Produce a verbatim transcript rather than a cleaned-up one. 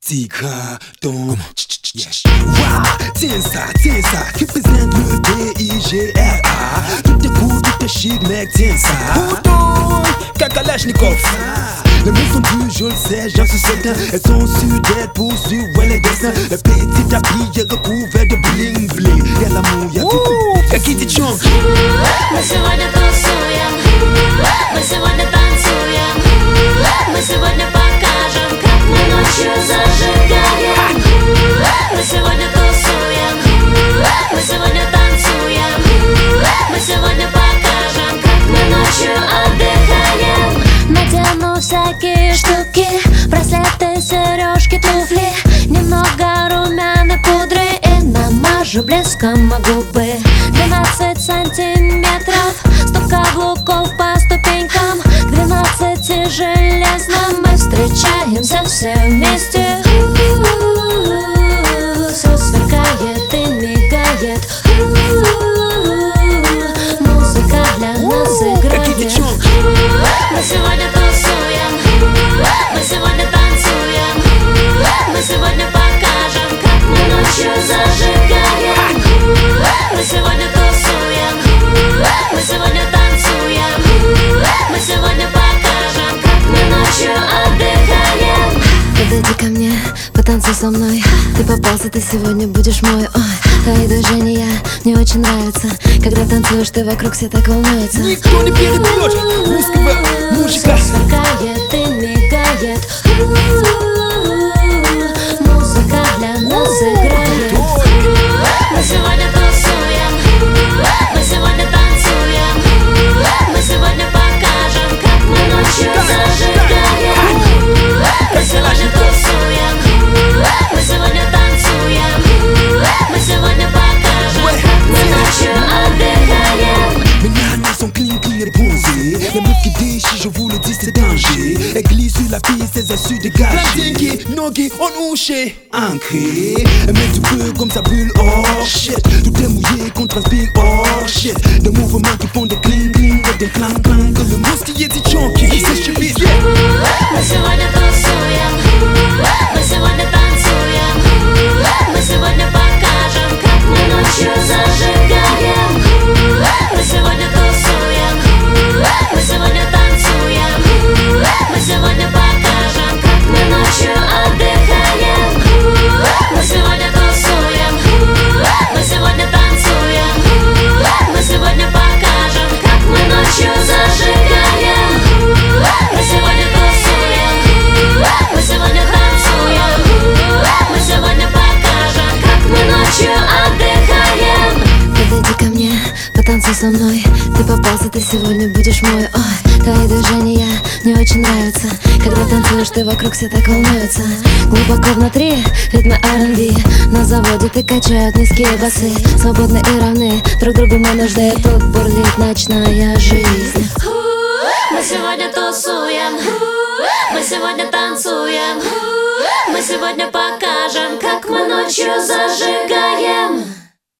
Tika Dom. Wow, tiens ça, tiens ça, qui représente le D I G R A. Tout est cool, tout est chic, mec, tiens ça. Bouton, Kakalashnikov. Les mots sont durs, je le sais, j'en suis certain. Elles sont sûres d'être poursuivies, ouais, les dessins. Le petit habit est recouvert de bling bling. Y'a l'amour, y'a tout. Какие чонг. Мы сегодня тусуем, мы сегодня танцуем, мы сегодня покажем, как мы ночью зажигаем. Мы сегодня тусуем, мы сегодня танцуем, мы сегодня покажем, как мы ночью отдыхаем. Надену всякие штуки, браслеты, сережки, туфли, немного румяной пудры и намажу блеском губы. Двенадцать сантиметров, сто каблуков по ступенькам. К двенадцати железным мы встречаемся все вместе. Все сверкает и мигает. Музыка для нас играет. Мы сегодня тусуем, мы сегодня танцуем, мы сегодня покажем, как мы ночью зажигаем. Мы сегодня тусуем, мы сегодня танцуем, мы сегодня покажем, как мы ночью отдыхаем. Подойди ко мне, потанцуй со мной. Ты попался, ты сегодня будешь мой. Ой, твои движения мне очень нравятся. Когда танцуешь, ты вокруг все так волнуются. Никто не перебьет русского мужика. Сверкает и мигает. Музыка для нас играет. Мы сегодня тусуем, мы сегодня танцуем, мы сегодня покажем, как мы ночью зажигаем. Мы сегодня тусуем, мы сегодня танцуем, мы сегодня покажем, как мы ночью отдыхаем. Mes nanas sont clean, clean et bronzées. Les meufs qui déchirent, je vous le dis, c'est danger. Elles glissent sur la piste, elles assurent dégager. Plantingi, nogi, on ouché, ancré. Elles mettent du feu comme ça brûle, oh shit. Tout est mouillé, qu'on transpire, oh shit. Des mouvements qui font des cling, cling et des clang, clang. Que le monstre qui est dit chonky, c'est chibis. Мы сегодня тусуем, мы сегодня танцуем, мы сегодня покажем, как мы ночью зажигаем. Мы сегодня тусуем, мы сегодня танцуем, мы сегодня покажем, как мы ночью отдыхаем. Мы сегодня тусуем, мы сегодня танцуем, мы сегодня покажем, как мы ночью зажигаем. Мы сегодня тусуем, мы сегодня танцуем, мы сегодня покажем, как мы ночью отдыхаем. Подойди ко мне, потанцуй со мной. Ты попался, ты сегодня будешь мой. Ой, твои движения мне очень нравятся. Когда танцуешь, ты вокруг все так волнуются. Глубоко внутри ритмы ар энд би. На заводе ты качают низкие басы. Свободны и равны, друг другу мы нужны. Тут бурлит ночная жизнь. Мы сегодня тусуем, мы сегодня танцуем, мы сегодня покажем, как мы ночью зажигаем.